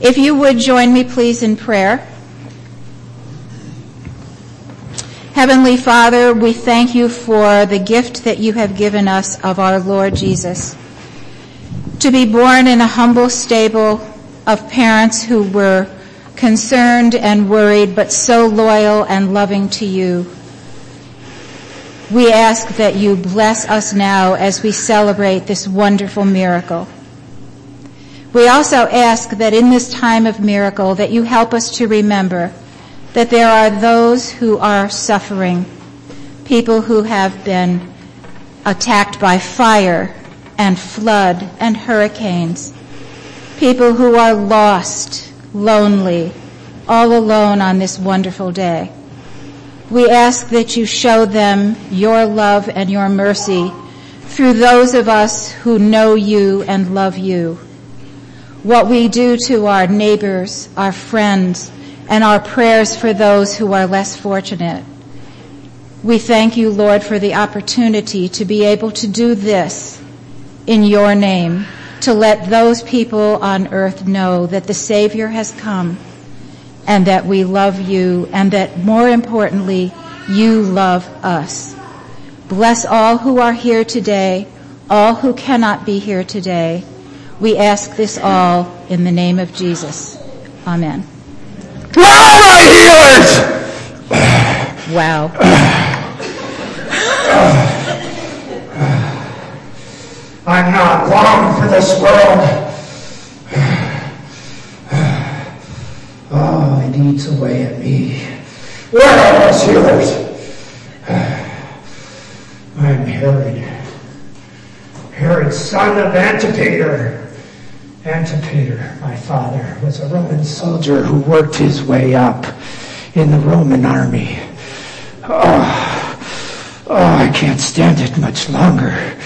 If you would join me, please, in prayer. Heavenly Father, we thank you for the gift that you have given us of our Lord Jesus. To be born in a humble stable of parents who were concerned and worried, but so loyal and loving to you. We ask that you bless us now as we celebrate this wonderful miracle. We also ask that in this time of miracle that you help us to remember that there are those who are suffering, people who have been attacked by fire and flood and hurricanes, people who are lost, lonely, all alone on this wonderful day. We ask that you show them your love and your mercy through those of us who know you and love you. What we do to our neighbors, our friends, and our prayers for those who are less fortunate. We thank you, Lord, for the opportunity to be able to do this in your name, to let those people on earth know that the Savior has come and that we love you and that, more importantly, you love us. Bless all who are here today, all who cannot be here today. We ask this all in the name of Jesus. Amen. My healers! Wow. I'm not long for this world. Oh, it eats away at me. Where are those healers? I'm Herod, son of Antipater. Antipater, my father, was a Roman soldier who worked his way up in the Roman army. I can't stand it much longer.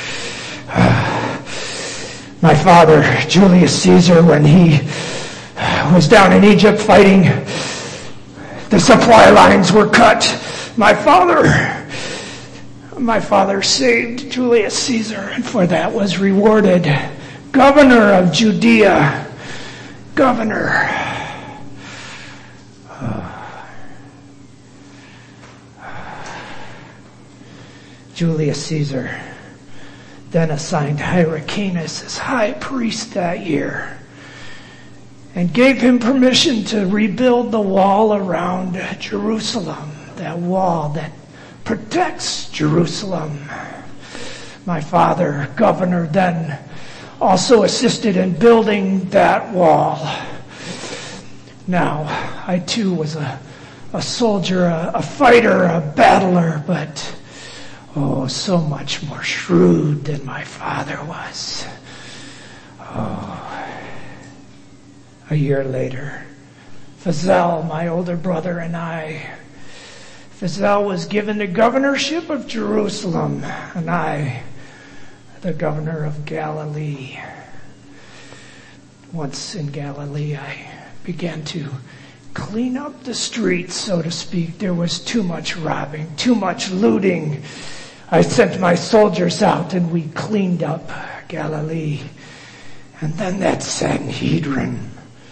My father, Julius Caesar, when he was down in Egypt fighting, the supply lines were cut. My father saved Julius Caesar, and for that was rewarded governor of Judea. Governor. Julius Caesar then assigned Hyrcanus as high priest that year and gave him permission to rebuild the wall around Jerusalem, that wall that protects Jerusalem. My father, governor, then also assisted in building that wall. Now, I too was a soldier, a fighter, a battler, but so much more shrewd than my father was. A year later, Fazel, my older brother, and Fazel was given the governorship of Jerusalem, and I, the governor of Galilee. Once in Galilee, I began to clean up the streets, so to speak. There was too much robbing, too much looting. I sent my soldiers out and we cleaned up Galilee. And then that Sanhedrin.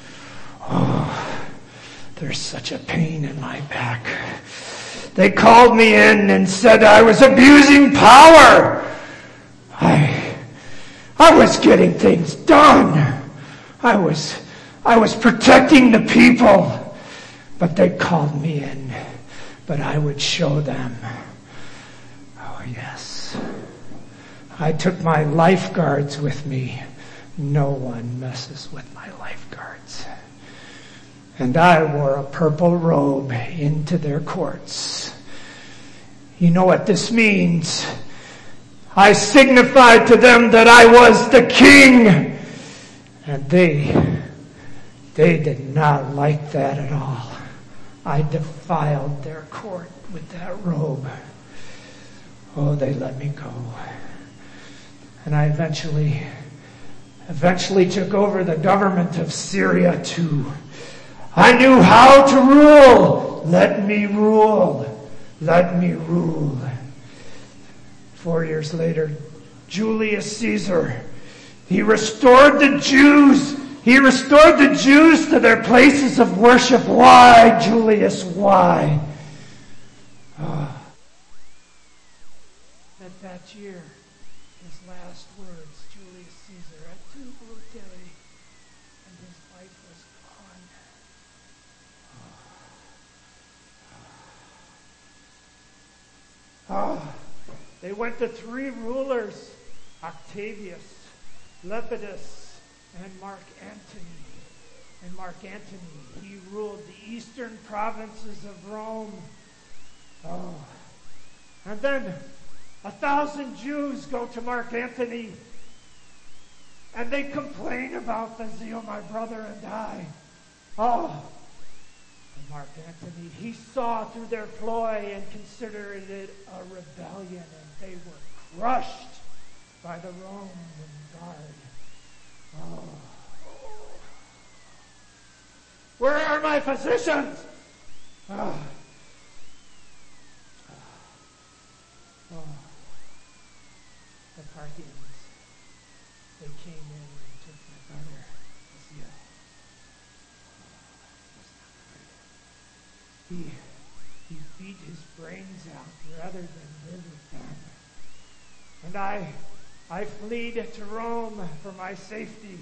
There's such a pain in my back. They called me in and said I was abusing power. I was getting things done. I was protecting the people. But they called me in. But I would show them. Oh, yes. I took my lifeguards with me. No one messes with my lifeguards. And I wore a purple robe into their courts. You know what this means? I signified to them that I was the king. And they did not like that at all. I defiled their court with that robe. They let me go. And I eventually took over the government of Syria too. I knew how to rule. Let me rule. Let me rule. 4 years later, Julius Caesar, he restored the Jews He restored the Jews to their places of worship. Why, Julius, why? That year, his last words, Julius Caesar, et tu, brute, and his life was gone. They went to 3 rulers, Octavius, Lepidus, and Mark Antony. And Mark Antony, he ruled the eastern provinces of Rome. And then 1,000 Jews go to Mark Antony, and they complain about the zeal, my brother and I. And Mark Antony, he saw through their ploy and considered it a rebellion, and they were crushed by the Roman guard. Where are my physicians? The Parthians, they came in and took my brother, Aziel. He beat his brains out rather than live with them. And I fled to Rome for my safety.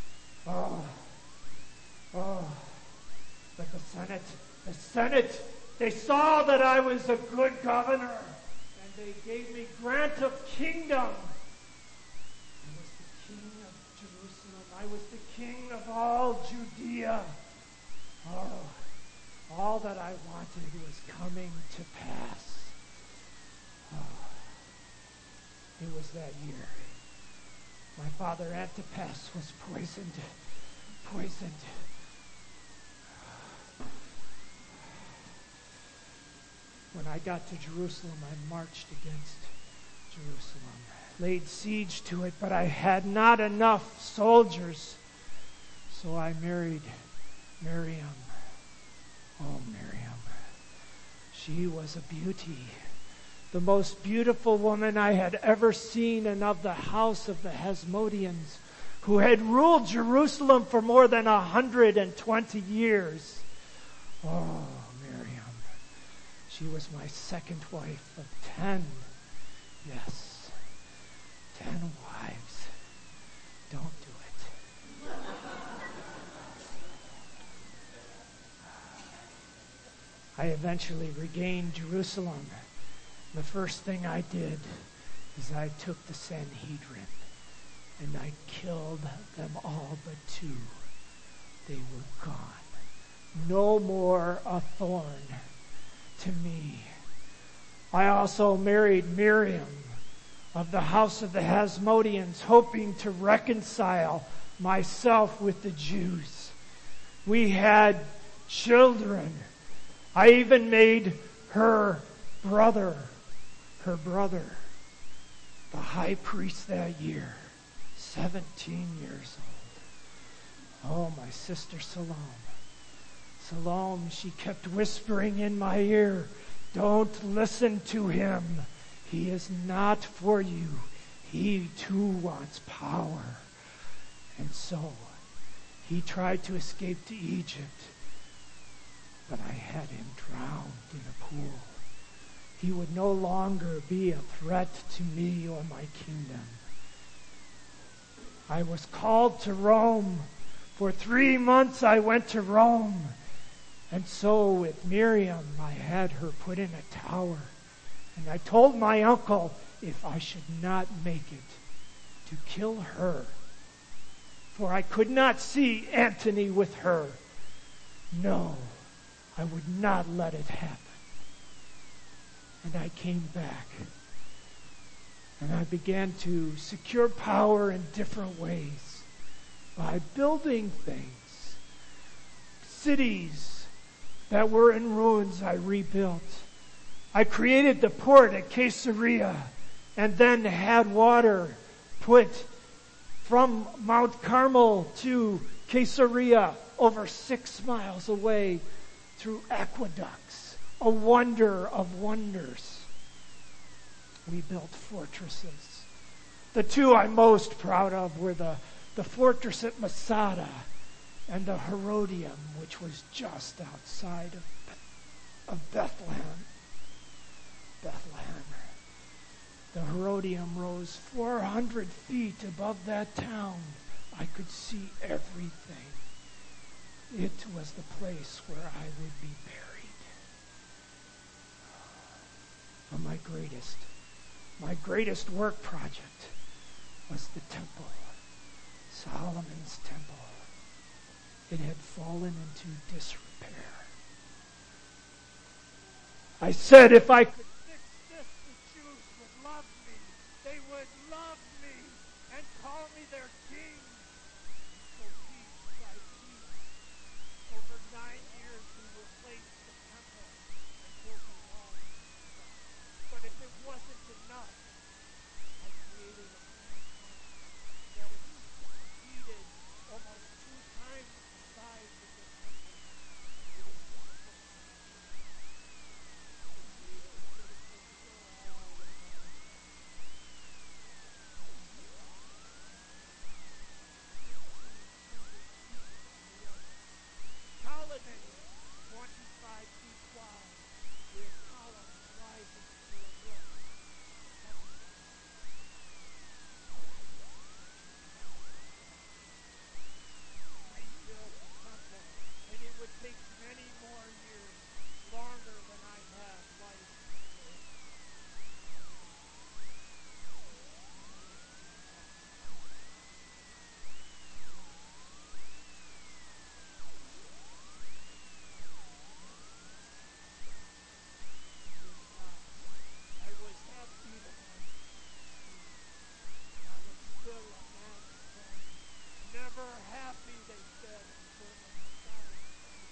But the Senate, they saw that I was a good governor. They gave me grant of kingdom. I was the king of Jerusalem. I was the king of all Judea. All that I wanted was coming to pass. It was that year. My father Antipas was poisoned. When I got to Jerusalem, I marched against Jerusalem, laid siege to it, but I had not enough soldiers. So I married Miriam. Miriam. She was a beauty, the most beautiful woman I had ever seen, and of the house of the Hasmoneans, who had ruled Jerusalem for more than 120 years. She was my second wife of 10. Yes, 10 wives. Don't do it. I eventually regained Jerusalem. The first thing I did is I took the Sanhedrin and I killed them all but 2. They were gone. No more a thorn to me. I also married Miriam of the house of the Hasmoneans, hoping to reconcile myself with the Jews. We had children. I even made her brother, the high priest that year, 17 years old. My sister Salome, she kept whispering in my ear, don't listen to him. He is not for you. He too wants power. And so he tried to escape to Egypt, but I had him drowned in a pool. He would no longer be a threat to me or my kingdom. I was called to Rome. For 3 months I went to Rome. And so with Miriam, I had her put in a tower. And I told my uncle, if I should not make it, to kill her. For I could not see Antony with her. No, I would not let it happen. And I came back. And I began to secure power in different ways. By building things. Cities that were in ruins I rebuilt. I created the port at Caesarea and then had water put from Mount Carmel to Caesarea over 6 miles away through aqueducts. A wonder of wonders. We built fortresses. The 2 I'm most proud of were the fortress at Masada and the Herodium, which was just outside of Bethlehem. The Herodium rose 400 feet above that town. I could see everything. It was the place where I would be buried. But my greatest work project was the temple, Solomon's temple. It had fallen into disrepair. I said if I could fix this, the Jews would love me. They would love me and call me their king. So piece by piece, over 9 years, we replaced the temple and built a wall. But if it wasn't enough, I created a plan that exceeded almost 2 times the size of the temple. It was colonnade, 25 feet wide, with columns rising to a roof. Rebuilt the temple, and it would take many more years, longer than I had life to live. I was happy to I was still a man then. Never happy, they said, until the Messiah came.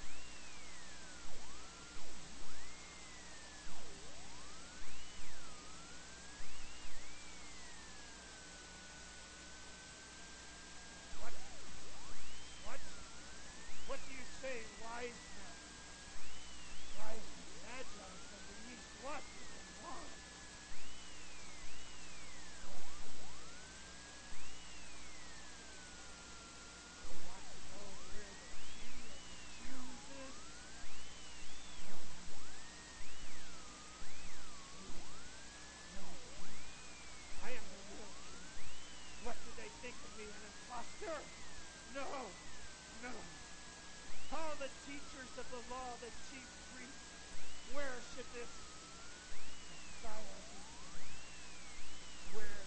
What do you say, wise men? Wise men, magi from the east, what do they want? They want to know where the King of the Jews is. I am the real king. What do they think of me, an impostor? No. All the teachers of the law, the chief priests, where should this Messiah be born? Where